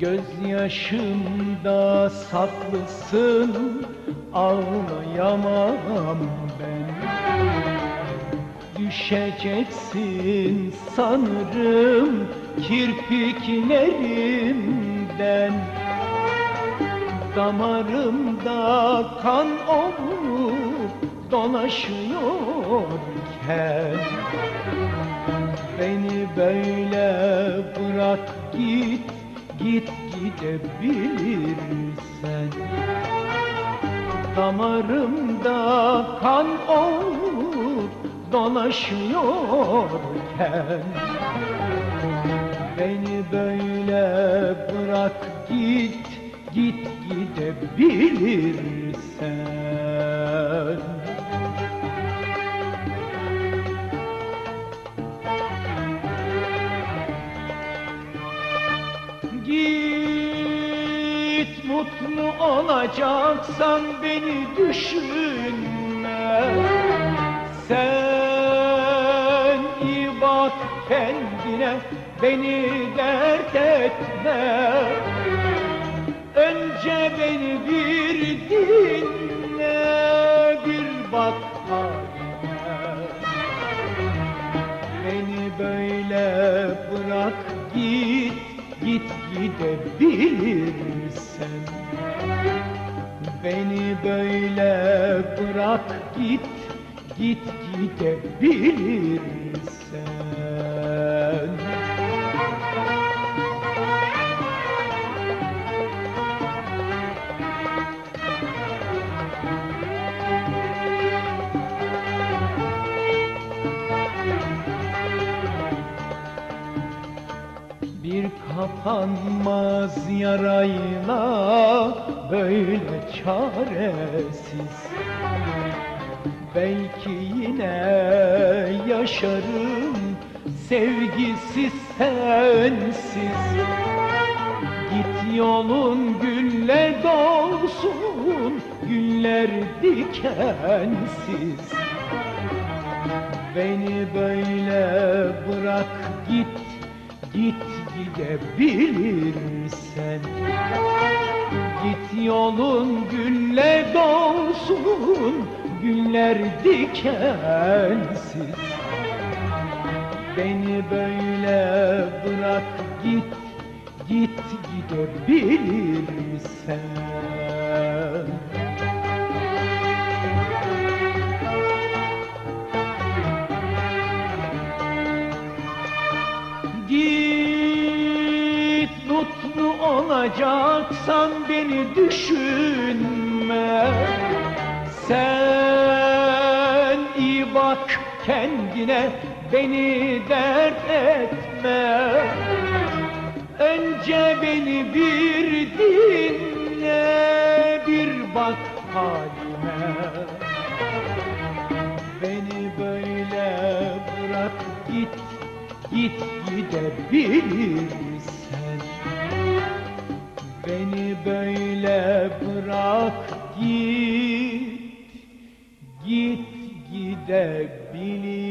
Gözyaşımda saklısın, ağlayamam ben. Düşeceksin sanırım kirpiklerimden. Damarımda kan olup dolaşıyorken beni böyle bırak git, git gidebilirsen. Damarımda kan olup dolaşıyorken beni böyle bırak git, git gidebilirsen. Git, mutlu olacaksan beni düşünme. Sen iyi bak kendine, beni dert etme. Önce beni bir dinle, bir bak haline. Beni böyle bırak git, git gidebilirsen. Beni böyle bırak git, git gidebilirsen. Bir kapanmaz yarayla böyle çaresiz, belki yine yaşarım sevgisiz sensiz. Git yolun gülle dolsun, güller dikensiz. Beni böyle bırak git, git gidebilirsen. Git yolun gülle dolsun, güller dikensiz. Beni böyle bırak git, git gidebilirsen. Git, mutlu olacaksan beni düşünme. Sen iyi bak kendine, beni dert etme. Önce beni bir dinle, bir bak halime. Beni böyle bırak git, git gidebilirsen. Beni böyle bırak git, git gidebilirsen.